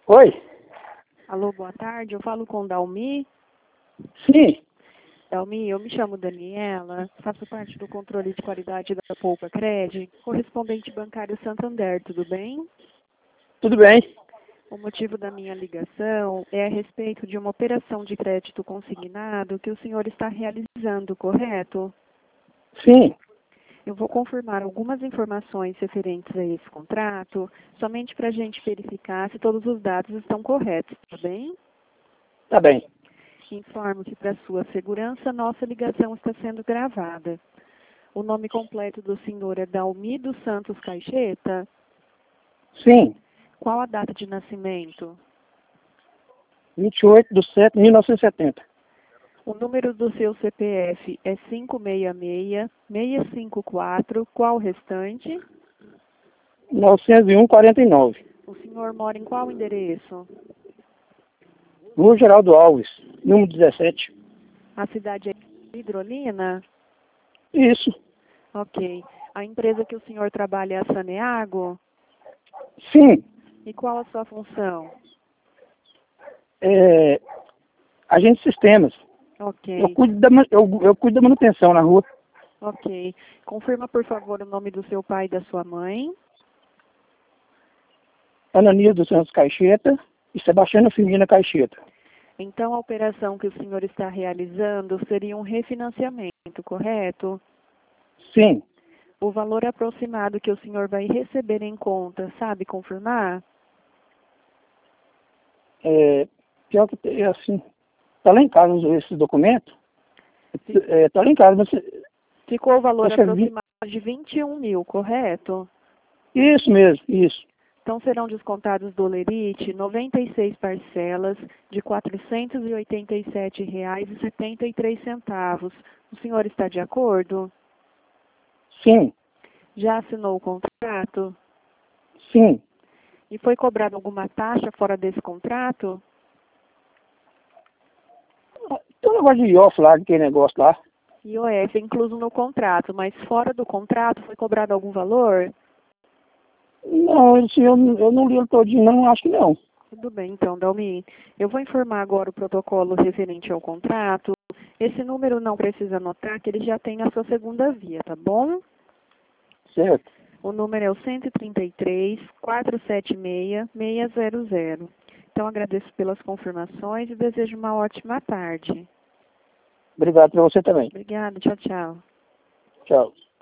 Oi? Alô, boa tarde. Eu falo com Dalmi. Sim, Dalmi, eu me chamo Daniela, faço parte do controle de qualidade da Poupa Cred, correspondente bancário Santander, tudo bem? tudo bem? O motivo da minha ligação é a respeito de uma operação de crédito consignado que o senhor está realizando, correto? Sim, Eu vou confirmar algumas informações referentes a esse contrato, somente para a gente verificar se todos os dados estão corretos, tá bem? tá bem. Informo que, para sua segurança, nossa ligação está sendo gravada. O nome completo do senhor é Dalmi dos Santos Caixeta? Sim, Qual a data de nascimento? 28/7/1970. O número do seu CPF é 566-654. Qual o restante? 901/49. O senhor mora em qual endereço? Rua Geraldo Alves, número 17. A cidade é Hidrolina? Isso, Ok. A empresa que o senhor trabalha é a Saneago? sim. E qual a sua função? Agente de sistemas. Eu Ok. cuido eu cuido da manutenção na rua. Ok. Confirma, por favor, o nome do seu pai e da sua mãe. Ananias dos Santos Caixeta e Sebastiana Firmina Caixeta. Então, a operação que o senhor está realizando seria um refinanciamento, correto? Sim, O valor aproximado que o senhor vai receber em conta, sabe confirmar? pior que assim, tá lá em casa esse documento. Tá lá em casa, mas Ficou o valor acho que aproximado de 21 mil, correto? isso mesmo, isso. Então, serão descontados do Lerite 96 parcelas de R$ 487,73. O senhor está de acordo? Sim, Já assinou o contrato? sim. E foi cobrada alguma taxa fora desse contrato? Tem um negócio de IOF lá, aquele negócio lá. IOF é incluso no contrato, mas fora do contrato foi cobrado algum valor? Não, eu não li ele todinho, não, acho que não. Tudo bem, então, Dalmi. Eu vou informar agora o protocolo referente ao contrato. Esse número não precisa anotar, que ele já tem a sua segunda via, tá bom? Certo. O número é o 133-476-600. Então, agradeço pelas confirmações e desejo uma ótima tarde. Obrigado para você também. Obrigada, tchau, tchau. Tchau.